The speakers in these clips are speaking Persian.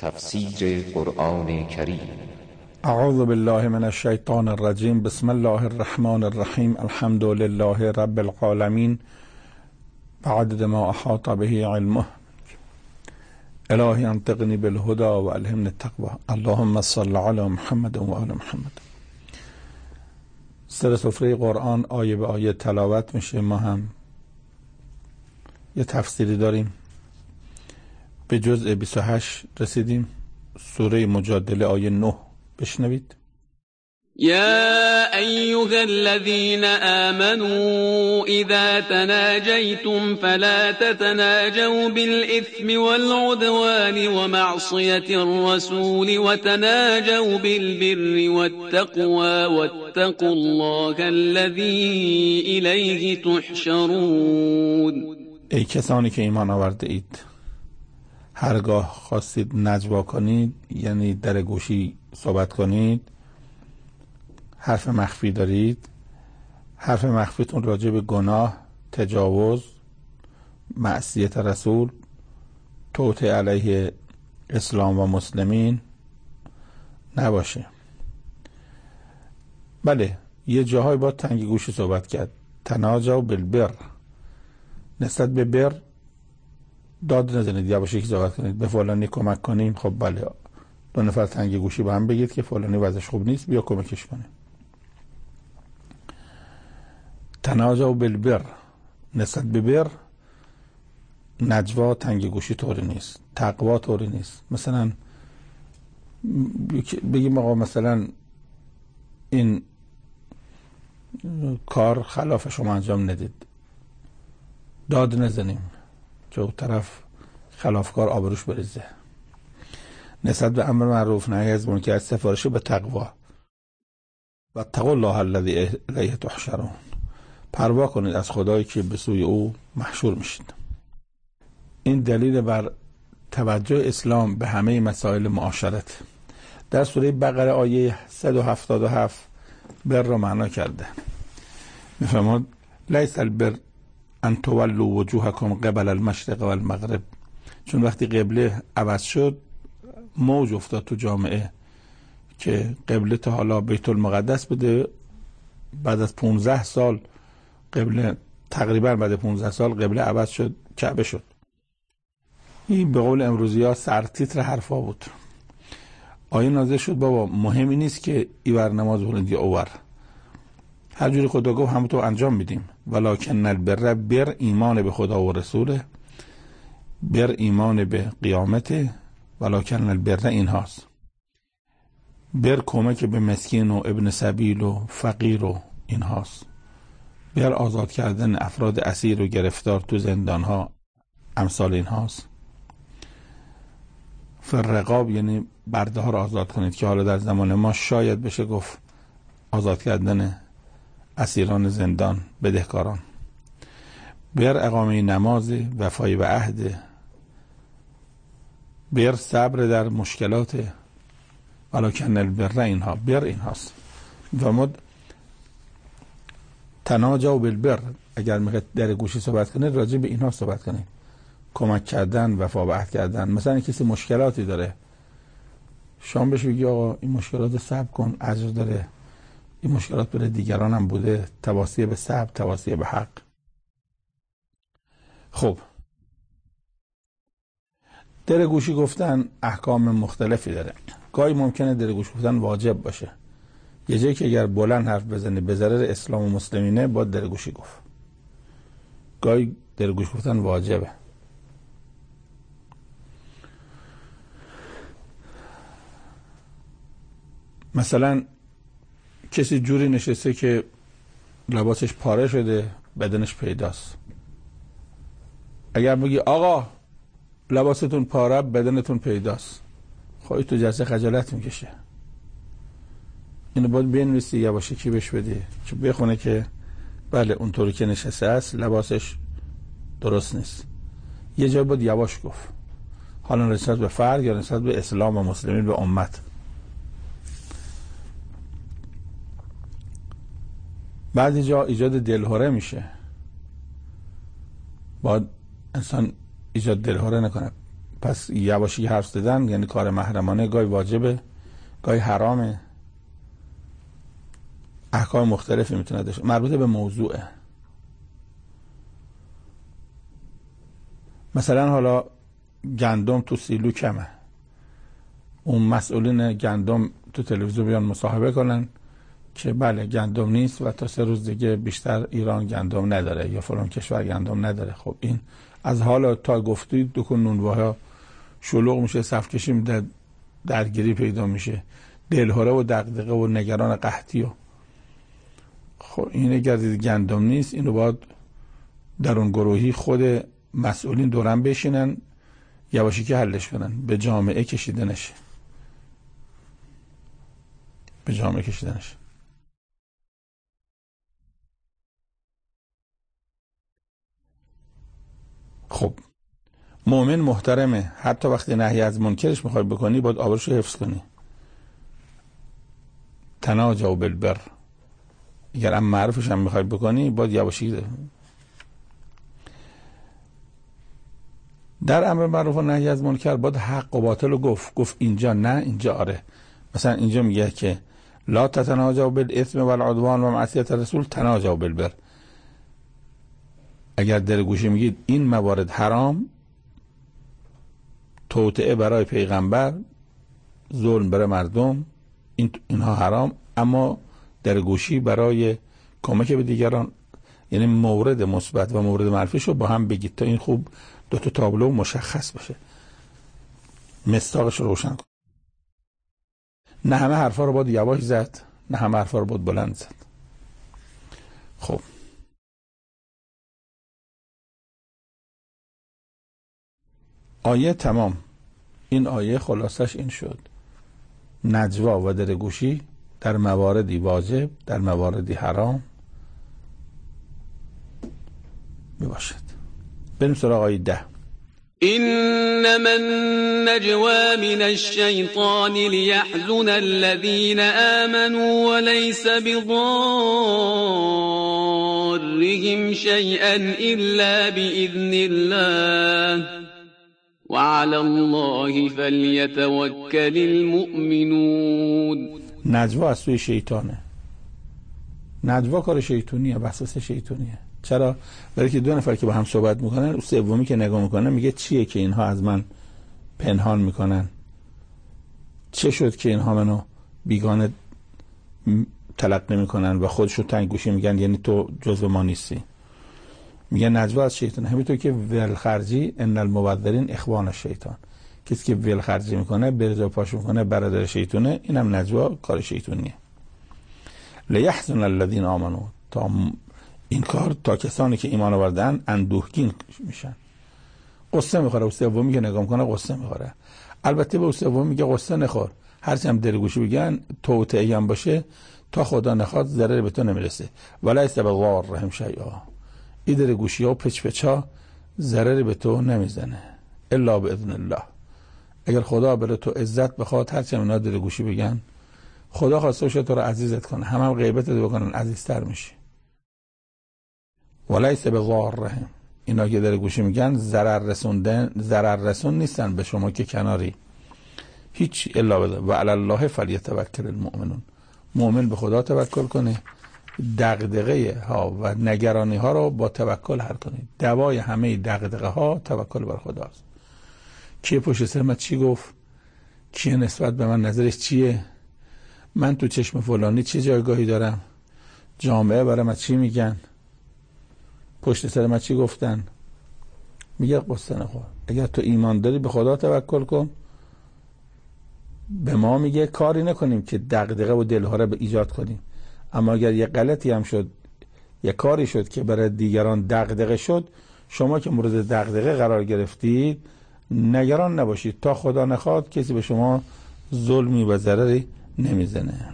تفسیر قرآن کریم. اعوذ بالله من الشیطان الرجیم. بسم الله الرحمن الرحیم. الحمد لله رب العالمین بعدد ما احاط به علمه. الهی انطقنی بالهدى و الهمنی التقوى. اللهم صل علی محمد و آل محمد. سر سفره قرآن آیه به آیه تلاوت میشه. ما هم یه تفسیری داریم. به جزء 28 رسیدیم. سوره مجادله آیه 9 بشنوید. يا أيها الذين آمنوا إذا تناجيتم فلا تتناجوا بالإثم والعدوان ومعصية الرسول وتناجوا بالبر والتقوى واتقوا الله الذي إليه تحشرون. ای کسانی که ایمان آورده اید، هرگاه خواستید نجوا کنید، یعنی در گوشی صحبت کنید، حرف مخفی دارید، حرف مخفیتون راجع به گناه، تجاوز، معصیت رسول، توطئه علیه اسلام و مسلمین نباشه. بله، یه جاهای با تنگ گوشی صحبت کرد. تناجوا بالبر، نسبت به بر داد نزنید، یا باشه که صحبت کنید به فلانی کمک کنیم. خب بله، دو نفر تنگ گوشی با هم بگید که فلانی وضعش خوب نیست، بیا کمکش کنیم. تناجوا بالبر، نسبت به بر نجوا تنگ گوشی طوری نیست، تقوا طوری نیست. مثلا بگیم آقا مثلا این کار خلاف شما انجام ندید، داد نزنیم که اون طرف خلافکار آبروش بریزه. نسبت به امر معروف نهی از منکر سفارش به تقوا. و اتقوا الله الذی الیه تحشرون، پروا کنید از خدایی که به سوی او محشور میشید. این دلیل بر توجه اسلام به همه مسائل معاشرت. در سوره بقره آیه 177 بر را معنا کرده. میفرماد لیس البر ان تولوا وجوهکم قبل المشرق و المغرب. چون وقتی قبله عوض شد، موج افتاد تو جامعه که قبله تا حالا بیت المقدس بده، بعد از 15 سال قبله، تقریبا بعد 15 سال قبله عوض شد، کعبه شد. این به قول امروزی ها سرتیتر حرفا بود. آیه نازل شد بابا مهمی نیست که ایور نماز بخونید یا اوور، هر جوری خدا گفت همونطور انجام میدیم. ولکن البر، بر ایمان به خدا و رسوله، بر ایمان به قیامت. ولکن البر این هاست. بر کمک به مسکین و ابن سبیل و فقیر و این هاست. بر آزاد کردن افراد اسیر و گرفتار تو زندان ها، امثال این هاست. فرقاب یعنی برده ها را آزاد کنید، که حالا در زمان ما شاید بشه گفت آزاد کردن اسیران زندان، بدهکاران. بر اقامه نماز، وفای به عهد. بر صبر در مشکلات. ولکن البر اینها، بر این هاست. و ما تناجوا بالبر، اگر میخواید در گوشی صحبت کنید راجع به اینها صحبت کنید. کمک کردن، وفا به عهد کردن. مثلا کسی مشکلاتی داره، شام بهش بگی آقا این مشکلات صبر کن، اجر داره، این مشکلات برای دیگران هم بوده، تواصیه به صبر، تواصیه به حق. خب، در گوشی گفتن احکام مختلفی داره. گاهی ممکنه در گوشی گفتن واجب باشه. یه جایی که اگر بلند حرف بزنی به ضرر اسلام و مسلمینه، باید در گوشی گفت. گاهی در گوشی گفتن واجبه. مثلا کسی جوری نشسته که لباسش پاره شده، بدنش پیداست. اگر بگی آقا لباستون پاره، بدنتون پیداست، خواهی تو جلسه خجالت میکشه. اینو باید بنویسی یا باشه کی بهش بده، چون بخونه که بله اونطوری که نشسته است لباسش درست نیست. یه جای باید یواش گفت، حالا نسبت به فرد یا نسبت به اسلام و مسلمین، به امت. بعضی جا ایجاد دلهره میشه، باید انسان ایجاد دلهره نکنه. پس یواشکی حرف زدن یعنی کار محرمانه، گاهی واجبه، گاهی حرامه، احکام مختلفی میتونه داشته، مربوط به موضوعه. مثلا حالا گندم تو سیلو کمه، اون مسئولین گندم تو تلویزیون بیان مصاحبه کنن که بله گندم نیست و تا 3 روز دیگه بیشتر ایران گندم نداره یا فلان کشور گندم نداره. خب این از حالا تا گفتید دکون نونواها شلوغ میشه، صف کشی میده، درگیری پیدا میشه، دلهره و دغدغه و نگران قحطی و خب این اگر گندم نیست، اینو باید در اون گروهی خود مسئولین دورم بشینن یواشکی که حلش کنن، به جامعه کشیده نشه، به جامعه کشیده نشه. خب مؤمن محترمه، حتی وقتی نهی از منکرش میخوای بکنی باید آبروشو حفظ کنی. تناجوا بالبر، اگر هم معروفش هم میخوای بکنی باید یواشکی. در امر معروف و نهی از منکر باید حق و باطل رو گفت اینجا نه اینجا آره. مثلا اینجا میگه که لا تتناجوا بالاثم والعدوان و معصیت الرسول تناجوا بالبر. اگر در گوشه میگید این موارد حرام، توطئه برای پیغمبر، ظلم برای مردم، اینها حرام، اما در گوشی برای کمک به دیگران، یعنی مورد مثبت و مورد منفیش رو با هم بگید تا این خوب دو تا تابلو مشخص بشه، مصداقش رو روشن کن. نه همه حرفا رو باید یواش زد، نه همه حرفا رو باید بلند زد. خب آیه تمام. این آیه خلاصش این شد: نجوا و درگوشی در مواردی واجب، در مواردی حرام میباشد. بریم سراغ آیه 10. إنما النجوى من الشيطان ليحزن الذين آمنوا وليس بضارهم شيئا إلا بإذن الله وعلى الله فليتوكل المؤمنون. نجوا از سوی شیطانه. نجوا کار شیطونیه، وسوسه شیطونیه. چرا؟ برای که 2 نفر که با هم صحبت میکنن، اون سومی که نگاه میکنه میگه چیه که اینها از من پنهان میکنن؟ چه شد که اینها منو بیگانه تلقی میکنن و خودشو تنگ گوشی میگن یعنی تو جزو ما نیستی؟ میگه نجوا از شیطان. همینطور که ولخرجی ان المبذرین اخوان الشیطان، کسی که ولخرجی میکنه، برجا پاش میکنه، برادر شیطونه، اینم نجوا کار شیطونیه. لیحزن الذین آمنوا، تا این کار تا کسانی که ایمان آوردن اندوهگین میشن. قصه میخوره، اون سومی که نگاه میکنه قصه میخوره. البته به اون سومی میگه قصه نخور، هرچی هم دلگوشی بگن، توطئه هم باشه، تا خدا نخواد ضرر به تو نمیرسه. ولیس بضارهم شیئا، این دلگوشی ها و پچپچا ضرر به تو نمیزنه الا باذن الله. اگر خدا بره تو عزت بخواد، هرچی هم اینا دلگوشی بگن، خدا خواسته باشه تو رو عزیزت کنه، هم غیبت رو بکنن، عزیزتر میشی. ولیس بضارهم، اینا که در گوشی میگن ضرر رسون نیستن به شما که کناری هیچ. الا و علی الله فلیتوکل المؤمنون، مؤمن به خدا توکل کنه، دغدغه ها و نگرانی ها رو با توکل حل کنه. دوای همه دغدغه ها توکل بر خداست. کیه پشت سر من چی گفت، کیه نسبت به من نظرش چیه، من تو چشم فلانی چه جایگاهی دارم، جامعه برای من چی میگن، پشت سر من چی گفتن. میگه قصه نخور، اگر تو ایمان داری به خدا توکل کن. به ما میگه کاری نکنیم که دغدغه و دلهره به ایجاد کنیم، اما اگر یه غلطی هم شد، یه کاری شد که برای دیگران دغدغه شد، شما که مورد دغدغه قرار گرفتید نگران نباشید، تا خدا نخواد کسی به شما ظلمی و ضرری نمیزنه.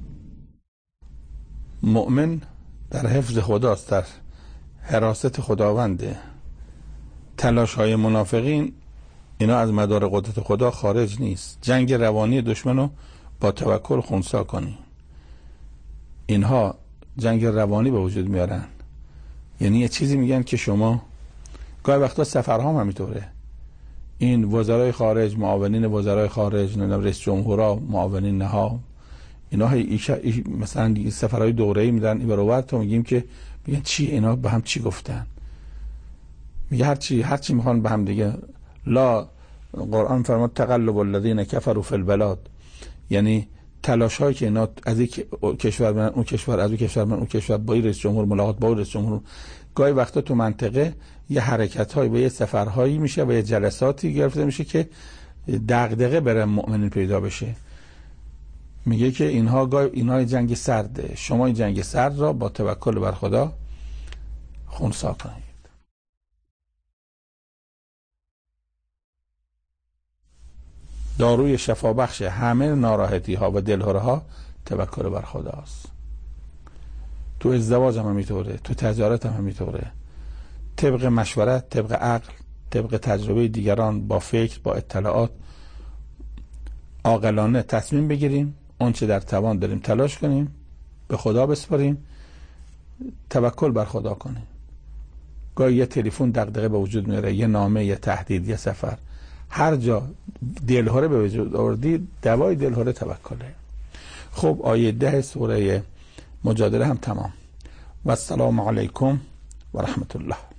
مؤمن در حفظ خداست، در حراست خداونده. تلاش های منافقین اینا از مدار قدرت خدا خارج نیست. جنگ روانی دشمنو با توکل خنثی کنی. اینها جنگ روانی به وجود میارن، یعنی یه چیزی میگن که شما گاهی وقتا سفرها هم همینطوره، این وزرای خارج، معاونین وزرای خارج، رئیس جمهورا، معاونین ها، اینا مثلا سفرهای دوره‌ای میدن این برابر، تو میگیم که میگن چی اینا به هم چی گفتن؟ میگه هر چی میخوان به هم دیگه. لا، قرآن فرمود تقلب الذین کفروا فی البلاد، یعنی تلاش هایی که اینا از یک کشور من اون کشور، از اون کشور من اون کشور، با رئیس جمهور ملاقات، با رئیس جمهور، گاهی وقتا تو منطقه یه حرکت هایی و یه سفرهایی میشه و یه جلساتی گرفته میشه که دغدغه برای مؤمنین پیدا بشه. میگه که اینها جنگ سرده، شما این جنگ سرد را با توکل بر خدا خنثی کنید. داروی شفابخش همه ناراحتی ها و دلهره ها توکل بر خداست. تو ازدواج هم همینطوره، تو تجارت هم همینطوره. طبق مشورت، طبق عقل، طبق تجربه دیگران، با فکر، با اطلاعات عاقلانه تصمیم بگیریم، اون چه در توان داریم تلاش کنیم، به خدا بسپاریم، توکل بر خدا کنیم. گاهی یه تلفن دغدغه به وجود میاره، یه نامه، یه تهدید، یه سفر، هر جا دلهره به وجود آوردی، دوای دلهره توکله. خب آیه 10 سوره مجادله هم تمام. و السلام علیکم و رحمت الله.